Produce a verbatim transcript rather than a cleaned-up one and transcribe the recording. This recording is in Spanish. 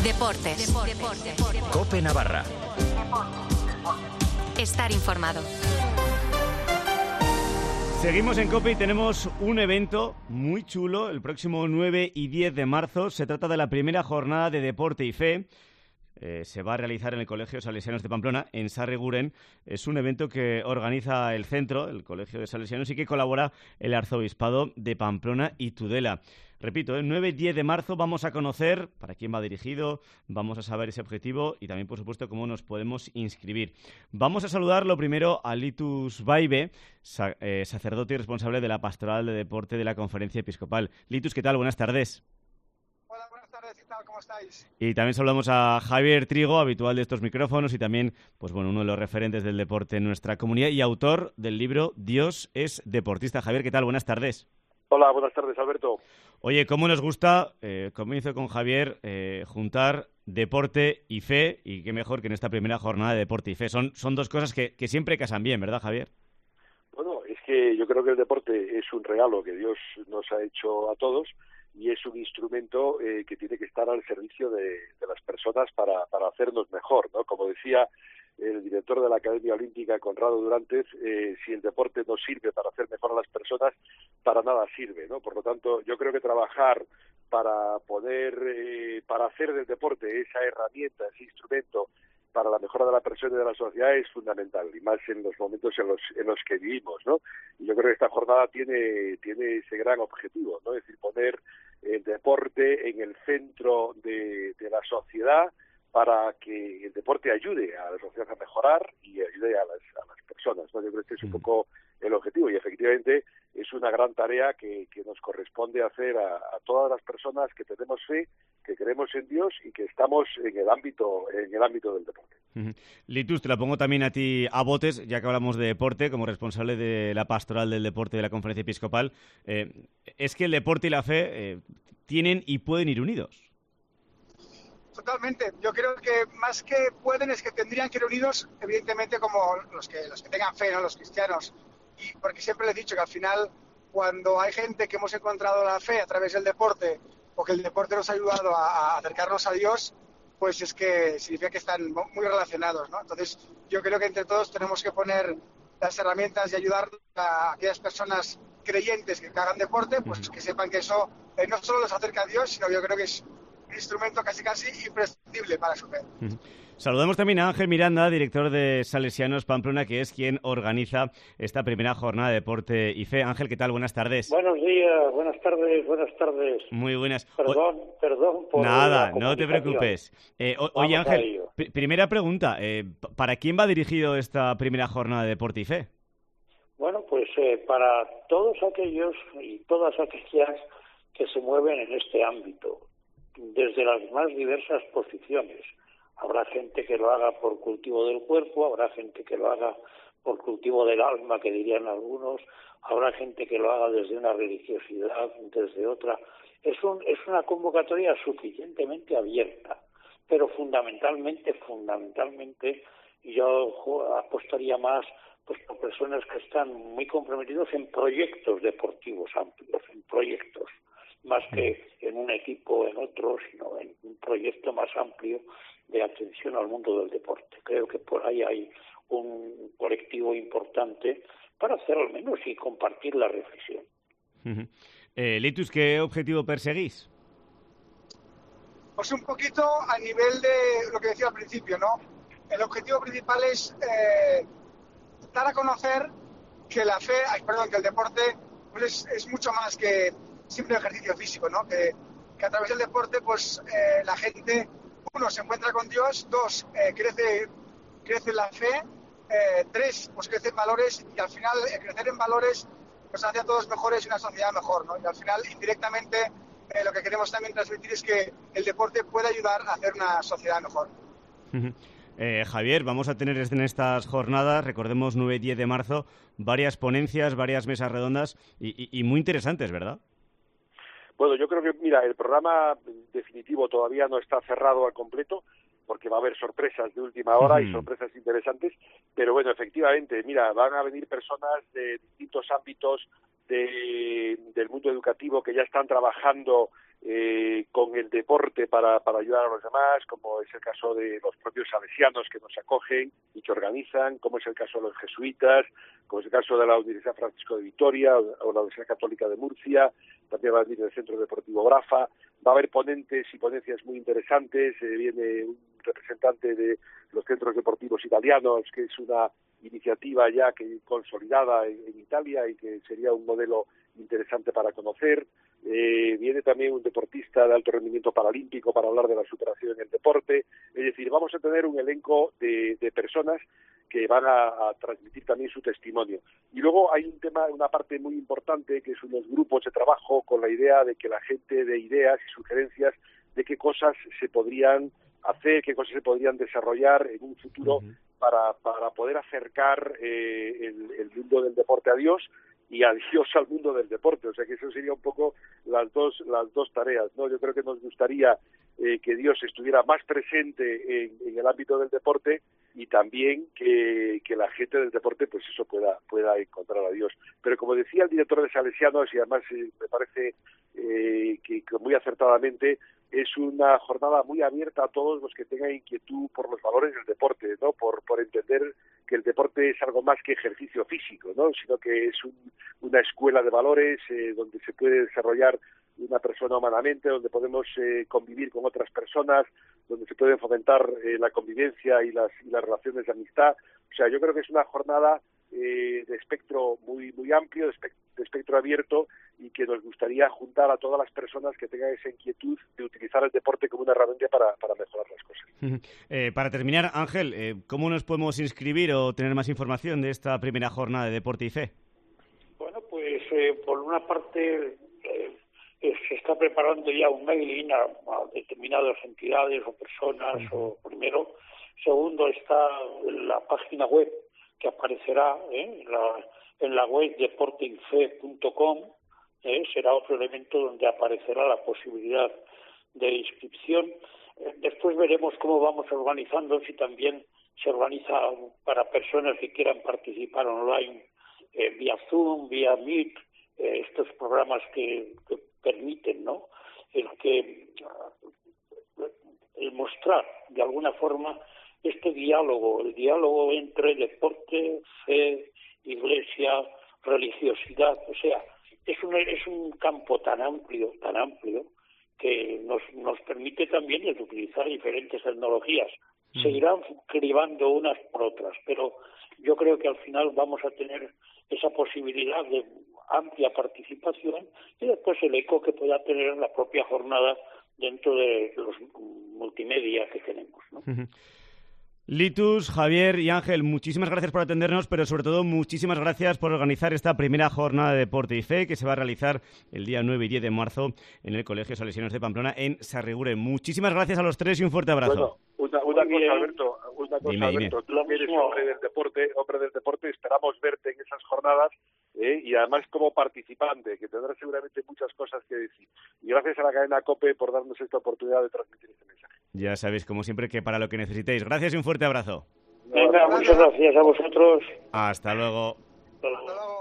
Deportes. Deportes. COPE Navarra. Estar informado. Seguimos en COPE y tenemos un evento muy chulo el próximo nueve y diez de marzo. Se trata de la primera jornada de Deporte y Fe. Eh, se va a realizar en el Colegio Salesianos de Pamplona, en Sarriguren. Es un evento que organiza el centro, el Colegio de Salesianos, y que colabora el Arzobispado de Pamplona y Tudela. Repito, el nueve y diez de marzo vamos a conocer para quién va dirigido, vamos a saber ese objetivo y también, por supuesto, cómo nos podemos inscribir. Vamos a saludar lo primero a Litus Baibe, sa- eh, sacerdote y responsable de la Pastoral de Deporte de la Conferencia Episcopal. Litus, ¿qué tal? Buenas tardes. Hola, buenas tardes, ¿qué tal? ¿Cómo estáis? Y también saludamos a Javier Trigo, habitual de estos micrófonos y también, pues bueno, uno de los referentes del deporte en nuestra comunidad y autor del libro Dios es deportista. Javier, ¿qué tal? Buenas tardes. Hola, buenas tardes, Alberto. Oye, ¿cómo nos gusta, eh, como hizo con Javier, eh, juntar deporte y fe? Y qué mejor que en esta primera jornada de deporte y fe. Son, son dos cosas que, que siempre casan bien, ¿verdad, Javier? Bueno, es que yo creo que el deporte es un regalo que Dios nos ha hecho a todos y es un instrumento eh, que tiene que estar al servicio de, de las personas para, para hacernos mejor, ¿no? Como decía el director de la Academia Olímpica, Conrado Durantes, eh, si el deporte no sirve para hacer mejor a las personas, para nada sirve, ¿no? Por lo tanto, yo creo que trabajar para poder, eh, para hacer del deporte esa herramienta, ese instrumento para la mejora de la persona y de la sociedad es fundamental, y más en los momentos en los en los que vivimos, ¿no? Y yo creo que esta jornada tiene tiene ese gran objetivo, ¿no? Es decir, poner el deporte en el centro de, de la sociedad para que el deporte ayude a la sociedad a mejorar y ayude a las, a las personas, ¿no? Yo creo que este es un poco el objetivo y efectivamente es una gran tarea que, que nos corresponde hacer a, a todas las personas que tenemos fe, que creemos en Dios y que estamos en el ámbito en el ámbito del deporte. Uh-huh. Litus, te la pongo también a ti a botes, ya que hablamos de deporte, como responsable de la Pastoral del Deporte de la Conferencia Episcopal. Eh, es que el deporte y la fe eh, tienen y pueden ir unidos. Totalmente. Yo creo que más que pueden es que tendrían que ir unidos, evidentemente, como los que los que tengan fe, ¿no? Los cristianos. Y porque siempre les he dicho que al final, cuando hay gente que hemos encontrado la fe a través del deporte o que el deporte nos ha ayudado a, a acercarnos a Dios, pues es que significa que están muy relacionados, ¿no? Entonces, yo creo que entre todos tenemos que poner las herramientas y ayudar a aquellas personas creyentes que hagan deporte, pues que sepan que eso eh, no solo los acerca a Dios, sino yo creo que es un instrumento casi casi imprescindible para su fe. Uh-huh. Saludamos también a Ángel Miranda, director de Salesianos Pamplona, que es quien organiza esta primera jornada de deporte y fe. Ángel, ¿qué tal? Buenas tardes. Buenos días, buenas tardes, buenas tardes. Muy buenas. Perdón, o... perdón por Nada, no te preocupes. Eh, o, oye, Ángel, pr- primera pregunta. Eh, ¿Para quién va dirigido esta primera jornada de deporte y fe? Bueno, pues eh, para todos aquellos y todas aquellas que se mueven en este ámbito, desde las más diversas posiciones. Habrá gente que lo haga por cultivo del cuerpo, habrá gente que lo haga por cultivo del alma, que dirían algunos, habrá gente que lo haga desde una religiosidad, desde otra. Es, un, es una convocatoria suficientemente abierta, pero fundamentalmente, fundamentalmente, yo apostaría más pues por personas que están muy comprometidos en proyectos deportivos amplios, en proyectos, más que en un equipo o en otro, sino en un proyecto más amplio de atención al mundo del deporte. Creo que por ahí hay un colectivo importante para hacer al menos y compartir la reflexión. Uh-huh. Eh, Litus, ¿qué objetivo perseguís? Pues un poquito a nivel de lo que decía al principio, ¿no? El objetivo principal es eh, dar a conocer que la fe, ay, perdón, que el deporte pues es, es mucho más que simple ejercicio físico, ¿no? Que, que a través del deporte, pues eh, la gente, uno, se encuentra con Dios, dos, eh, crece, crece la fe, eh, tres, pues crecen valores y al final eh, crecer en valores pues hace a todos mejores y una sociedad mejor, ¿no? Y al final, indirectamente, eh, lo que queremos también transmitir es que el deporte puede ayudar a hacer una sociedad mejor. Eh, Javier, vamos a tener en estas jornadas, recordemos nueve y diez de marzo, varias ponencias, varias mesas redondas y, y, y muy interesantes, ¿verdad? Bueno, yo creo que, mira, el programa definitivo todavía no está cerrado al completo, porque va a haber sorpresas de última hora mm. y sorpresas interesantes, pero bueno, efectivamente, mira, van a venir personas de distintos ámbitos de, del mundo educativo que ya están trabajando eh, con el deporte para, para ayudar a los demás, como es el caso de los propios salesianos que nos acogen y que organizan, como es el caso de los jesuitas, como es el caso de la Universidad Francisco de Vitoria o la Universidad Católica de Murcia, también va a venir el Centro Deportivo Brafa. Va a haber ponentes y ponencias muy interesantes, eh, viene un representante de los centros deportivos italianos, que es una iniciativa ya que consolidada en, en Italia y que sería un modelo interesante para conocer. Eh, viene también un deportista de alto rendimiento paralímpico para hablar de la superación en el deporte. Es decir, vamos a tener un elenco de, de personas que van a, a transmitir también su testimonio. Y luego hay un tema, una parte muy importante, que son los grupos de trabajo con la idea de que la gente dé ideas y sugerencias de qué cosas se podrían hacer, qué cosas se podrían desarrollar en un futuro uh-huh. para, para poder acercar eh, el, el mundo del deporte a Dios y a Dios al mundo del deporte. O sea que eso sería un poco las dos las dos tareas, ¿no? Yo creo que nos gustaría eh, que Dios estuviera más presente en, en el ámbito del deporte y también que, que la gente del deporte pues eso pueda pueda encontrar a Dios. Pero como decía el director de Salesianos, y además eh, me parece eh, que, que muy acertadamente, es una jornada muy abierta a todos los que tengan inquietud por los valores del deporte, ¿no? Por, por entender que el deporte es algo más que ejercicio físico, ¿no? Sino que es un, una escuela de valores eh, donde se puede desarrollar una persona humanamente, donde podemos eh, convivir con otras personas, donde se puede fomentar eh, la convivencia y las, y las relaciones de amistad. O sea, yo creo que es una jornada eh, de espectro muy muy amplio, de espectro, de espectro abierto, y que nos gustaría juntar a todas las personas que tengan esa inquietud de utilizar el deporte como una herramienta para, para mejorar las cosas. Eh, para terminar, Ángel, eh, ¿cómo nos podemos inscribir o tener más información de esta primera jornada de Deporte y Fe? Bueno, pues eh, por una parte eh, eh, se está preparando ya un mailing a, a determinadas entidades o personas, uh-huh. o primero. Segundo, está la página web que aparecerá ¿eh? en, la, en la web deporteinfe punto com. Eh, será otro elemento donde aparecerá la posibilidad de inscripción. Eh, después veremos cómo vamos organizando, si también se organiza para personas que quieran participar online eh, vía Zoom, vía Meet, eh, estos programas que, que permiten, ¿no? El que el mostrar de alguna forma este diálogo, el diálogo entre deporte, fe, iglesia, religiosidad, o sea, es un es un campo tan amplio, tan amplio que nos nos permite también el utilizar diferentes tecnologías. Se irán cribando unas por otras, pero yo creo que al final vamos a tener esa posibilidad de amplia participación y después el eco que pueda tener la propia jornada dentro de los multimedia que tenemos, ¿no? Litus, Javier y Ángel, muchísimas gracias por atendernos, pero sobre todo muchísimas gracias por organizar esta primera jornada de Deporte y Fe que se va a realizar el día nueve y diez de marzo en el Colegio Salesianos de Pamplona en Sarriguren. Muchísimas gracias a los tres y un fuerte abrazo. Bueno, una, una cosa, Alberto, una cosa, dime, Alberto, dime. Tú eres hombre del deporte, hombre del deporte, esperamos verte en esas jornadas ¿eh? y además como participante, que tendrás seguramente muchas cosas que decir. Y gracias a la cadena COPE por darnos esta oportunidad de transmitir este mensaje. Ya sabéis, como siempre, que para lo que necesitéis. Gracias y un fuerte abrazo. Venga, muchas gracias a vosotros. Hasta luego. Hasta luego.